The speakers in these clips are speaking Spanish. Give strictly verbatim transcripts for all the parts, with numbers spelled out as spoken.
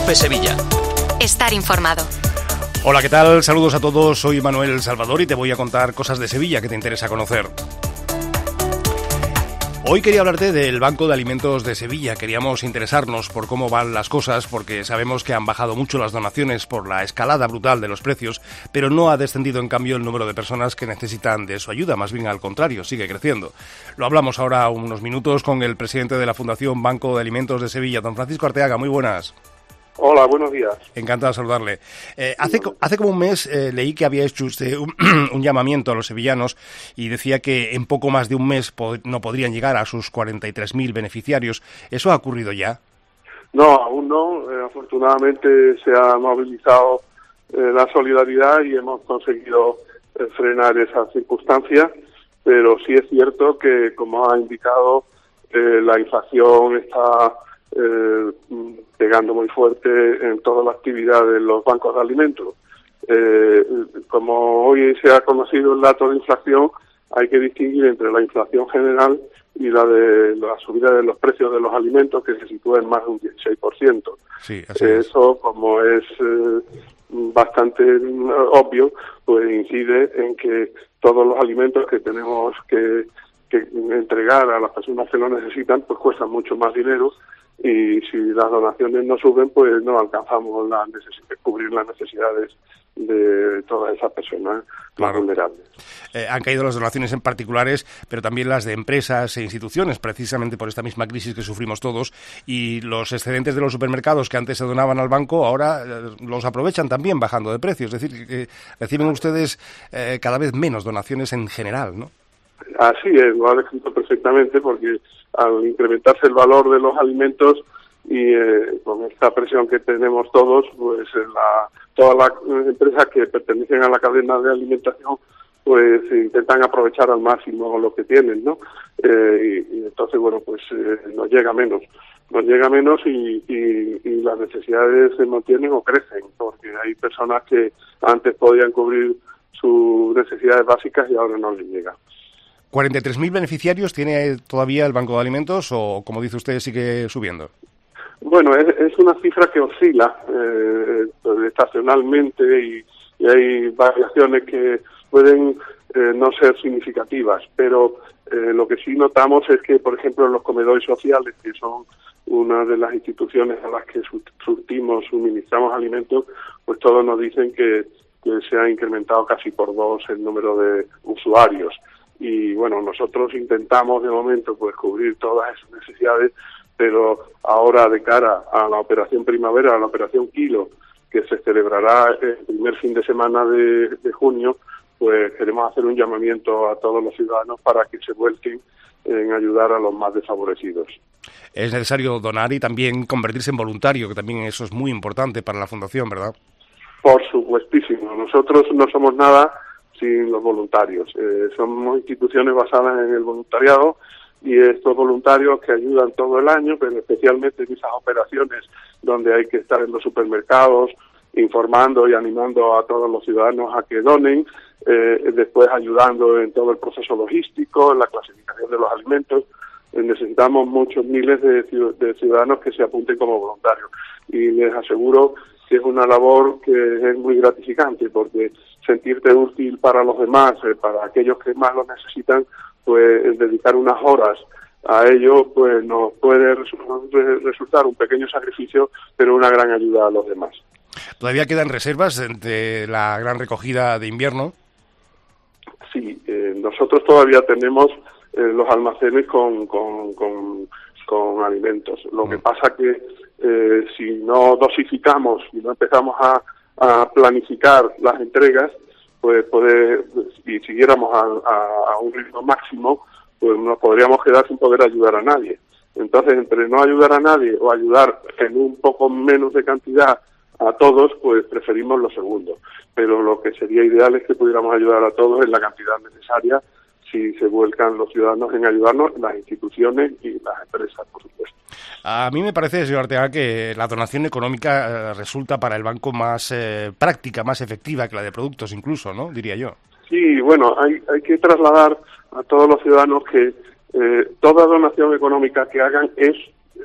COPE Sevilla. Estar informado. Hola, ¿qué tal? Saludos a todos, soy Manuel Salvador y te voy a contar cosas de Sevilla que te interesa conocer. Hoy quería hablarte del Banco de Alimentos de Sevilla. Queríamos interesarnos por cómo van las cosas, porque sabemos que han bajado mucho las donaciones por la escalada brutal de los precios, pero no ha descendido en cambio el número de personas que necesitan de su ayuda, más bien al contrario, sigue creciendo. Lo hablamos ahora unos minutos con el presidente de la Fundación Banco de Alimentos de Sevilla, don Francisco Arteaga. Muy buenas. Hola, buenos días. Encantado de saludarle. Eh, hace, hace como un mes eh, leí que había hecho usted un, un llamamiento a los sevillanos y decía que en poco más de un mes pod- no podrían llegar a sus cuarenta y tres mil beneficiarios. ¿Eso ha ocurrido ya? No, aún no. Eh, afortunadamente se ha movilizado eh, la solidaridad y hemos conseguido eh, frenar esas circunstancias, pero sí es cierto que, como ha indicado, eh, la inflación está Eh, pegando muy fuerte en toda la actividad de los bancos de alimentos. Eh, como hoy se ha conocido el dato de inflación, hay que distinguir entre la inflación general y la de la subida de los precios de los alimentos, que se sitúa en más de un dieciséis por ciento. Sí, así es. Eso, como es eh, bastante obvio, pues incide en que todos los alimentos que tenemos que, que entregar a las personas que lo necesitan, pues cuestan mucho más dinero. Y si las donaciones no suben, pues no alcanzamos la necesidad, cubrir las necesidades de todas esas personas claro. más vulnerables. Eh, han caído las donaciones en particulares, pero también las de empresas e instituciones, precisamente por esta misma crisis que sufrimos todos, y los excedentes de los supermercados que antes se donaban al banco, ahora eh, los aprovechan también bajando de precio. Es decir, que reciben ustedes eh, cada vez menos donaciones en general, ¿no? Así es, lo ha descrito perfectamente, porque al incrementarse el valor de los alimentos y eh, con esta presión que tenemos todos, pues la, todas las empresas que pertenecen a la cadena de alimentación pues intentan aprovechar al máximo lo que tienen, ¿no? Eh, y, y entonces, bueno, pues eh, nos llega menos, nos llega menos y, y, y las necesidades se mantienen o crecen, porque hay personas que antes podían cubrir sus necesidades básicas y ahora no les llega. ¿cuarenta y tres mil beneficiarios tiene todavía el Banco de Alimentos o, como dice usted, sigue subiendo? Bueno, es, es una cifra que oscila eh, estacionalmente y, y hay variaciones que pueden eh, no ser significativas, pero eh, lo que sí notamos es que, por ejemplo, en los comedores sociales, que son una de las instituciones a las que surtimos, suministramos alimentos, pues todos nos dicen que, que se ha incrementado casi por dos el número de usuarios. Y bueno, nosotros intentamos de momento pues cubrir todas esas necesidades, pero ahora de cara a la operación primavera, a la operación Kilo, que se celebrará el primer fin de semana de, de junio, pues queremos hacer un llamamiento a todos los ciudadanos para que se vuelquen en ayudar a los más desfavorecidos. Es necesario donar y también convertirse en voluntario, que también eso es muy importante para la Fundación, ¿verdad? Por supuestísimo. Nosotros no somos nada sin los voluntarios. Eh, somos instituciones basadas en el voluntariado y estos voluntarios que ayudan todo el año, pero especialmente en esas operaciones donde hay que estar en los supermercados informando y animando a todos los ciudadanos a que donen, eh, después ayudando en todo el proceso logístico, en la clasificación de los alimentos. Eh, necesitamos muchos miles de, de ciudadanos que se apunten como voluntarios y les aseguro que es una labor que es muy gratificante, porque sentirte útil para los demás, eh, para aquellos que más lo necesitan, pues el dedicar unas horas a ello pues nos puede resu- resultar un pequeño sacrificio, pero una gran ayuda a los demás. ¿Todavía quedan reservas de la gran recogida de invierno? Sí, eh, nosotros todavía tenemos eh, los almacenes con, con, con, con alimentos. Lo mm. que pasa que Eh, si no dosificamos y no empezamos a, a planificar las entregas, pues poder, si siguiéramos a, a, a un ritmo máximo, pues nos podríamos quedar sin poder ayudar a nadie. Entonces, entre no ayudar a nadie o ayudar en un poco menos de cantidad a todos, pues preferimos lo segundo. Pero lo que sería ideal es que pudiéramos ayudar a todos en la cantidad necesaria si se vuelcan los ciudadanos en ayudarnos, las instituciones y las empresas, por supuesto. A mí me parece, señor Arteaga, que la donación económica eh, resulta para el banco más eh, práctica, más efectiva que la de productos incluso, ¿no? Diría yo. Sí, bueno, hay, hay que trasladar a todos los ciudadanos que eh, toda donación económica que hagan es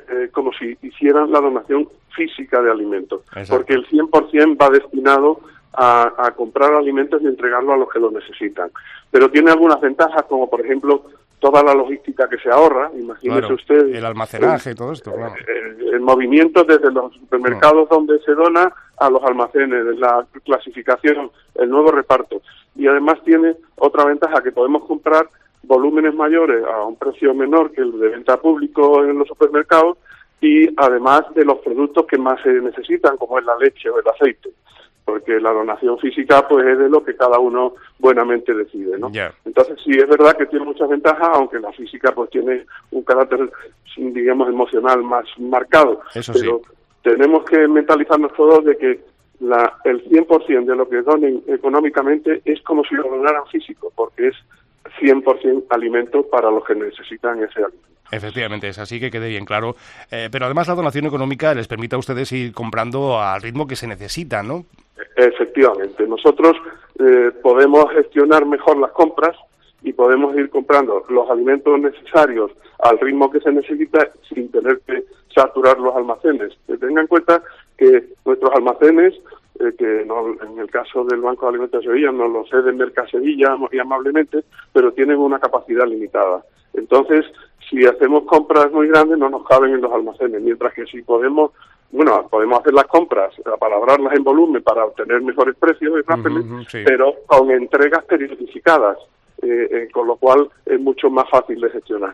eh, como si hicieran la donación física de alimentos, Exacto. porque el cien por ciento va destinado a, a comprar alimentos y entregarlo a los que lo necesitan. Pero tiene algunas ventajas, como por ejemplo toda la logística que se ahorra, imagínese claro, usted. el almacenaje y todo esto, claro. El, el movimiento desde los supermercados no. donde se dona a los almacenes, la clasificación, el nuevo reparto. Y además tiene otra ventaja, que podemos comprar volúmenes mayores a un precio menor que el de venta público en los supermercados, y además de los productos que más se necesitan, como es la leche o el aceite, porque la donación física pues es de lo que cada uno buenamente decide, ¿no? Yeah. Entonces sí es verdad que tiene muchas ventajas, aunque la física pues tiene un carácter, digamos, emocional más marcado. Eso pero sí. Tenemos que mentalizarnos todos de que la, el cien por ciento de lo que donen económicamente es como si lo donaran físico, porque es cien por ciento alimento para los que necesitan ese alimento. Efectivamente, es así, que quede bien claro. Eh, pero además la donación económica les permite a ustedes ir comprando al ritmo que se necesita, ¿no? Efectivamente. Nosotros eh, podemos gestionar mejor las compras y podemos ir comprando los alimentos necesarios al ritmo que se necesita sin tener que saturar los almacenes. Que tengan en cuenta que nuestros almacenes, eh, que no, en el caso del Banco de Alimentos de Sevilla nos lo cede Mercasevilla muy amablemente, pero tienen una capacidad limitada. Entonces, si hacemos compras muy grandes no nos caben en los almacenes, mientras que si podemos, bueno, podemos hacer las compras, apalabrarlas en volumen para obtener mejores precios y rápidos, uh-huh, sí. pero con entregas periodificadas, eh, eh, con lo cual es mucho más fácil de gestionar.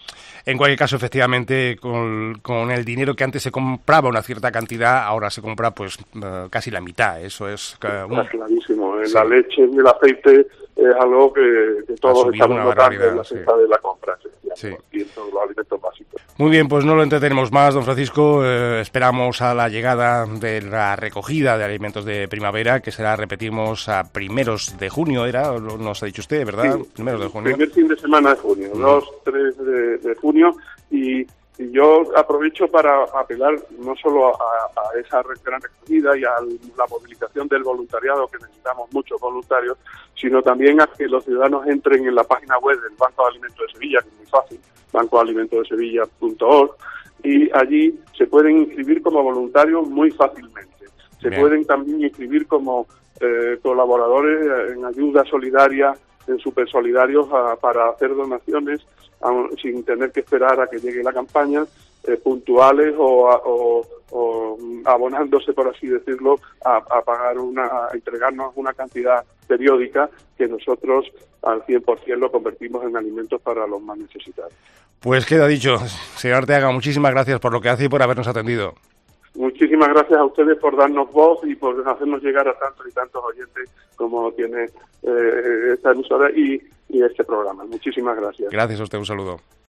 En cualquier caso, efectivamente, con, con el dinero que antes se compraba una cierta cantidad, ahora se compra pues uh, casi la mitad. Eso es uh, un... Está clarísimo. Sí. La leche y el aceite es algo que, que todos estamos notando en la cesta sí. de la compra, sí. y en todos los alimentos básicos. Muy bien, pues no lo entretenemos más, don Francisco. Eh, esperamos a la llegada de la recogida de alimentos de primavera, que será, repetimos, a primeros de junio, era, nos ha dicho usted, ¿verdad? Sí, primeros de junio. Primer fin de semana de junio, Mm. dos, tres de, de junio, y, y yo aprovecho para apelar no solo a, a esa gran recogida y a la movilización del voluntariado, que necesitamos muchos voluntarios, sino también a que los ciudadanos entren en la página web del Banco de Alimentos de Sevilla, que es muy fácil, banco de alimentos de sevilla punto org, y allí se pueden inscribir como voluntarios muy fácilmente. Se Bien. pueden también inscribir como eh, colaboradores en ayuda solidaria, en super solidarios a, para hacer donaciones a, sin tener que esperar a que llegue la campaña, eh, puntuales o, a, o, o abonándose, por así decirlo, a, a pagar una, a entregarnos una cantidad periódica que nosotros al cien por ciento lo convertimos en alimentos para los más necesitados. Pues queda dicho, señor Arteaga, muchísimas gracias por lo que hace y por habernos atendido. Muchísimas gracias a ustedes por darnos voz y por hacernos llegar a tantos y tantos oyentes como tiene eh, esta emisora y, y este programa. Muchísimas gracias. Gracias a usted, un saludo.